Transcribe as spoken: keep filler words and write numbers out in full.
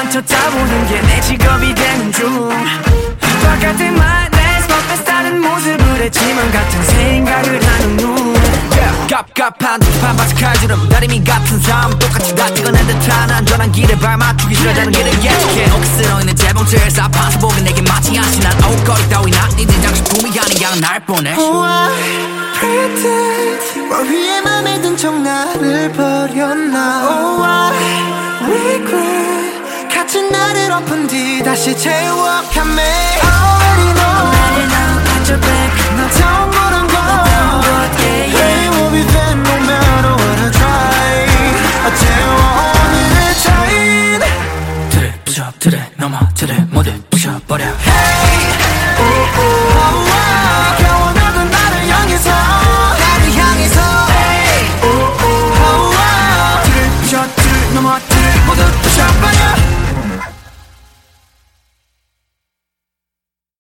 쳐다보는 게 내 직업이 되는 중 똑같은 말 Let's go fast 하는 모습을 했지만 같은 생각을 하는 눈 yeah. 갑갑한 반바지 칼주름 다리미 같은 삶 똑같이 다 찍어낸 듯한 안전한 길에 발맞추기 싫어하는 길을 예측해 억스러 있는 재봉틀 사파서 보기 내게 마치 아시난 옷걸이 따위나 니들 장식품이 아니야 날 보내 Why pretend 뭘 위해 맘에 든 척 나를 버렸나 Oh why regret 같은 나를 엎은 뒤 다시 재워감해 Already know Already know got your back 나 처음 보는 거 Hey we'll be there no matter what I try 어제와 오늘의 차이 들을 부셔 들을 넘어 들을 모두 부셔버려 Hey oh, oh, 겨우 너도 나를 향해서 나를 향해서 Hey oh, oh, 들을 부셔 들을 넘어 들을 모두 부셔버려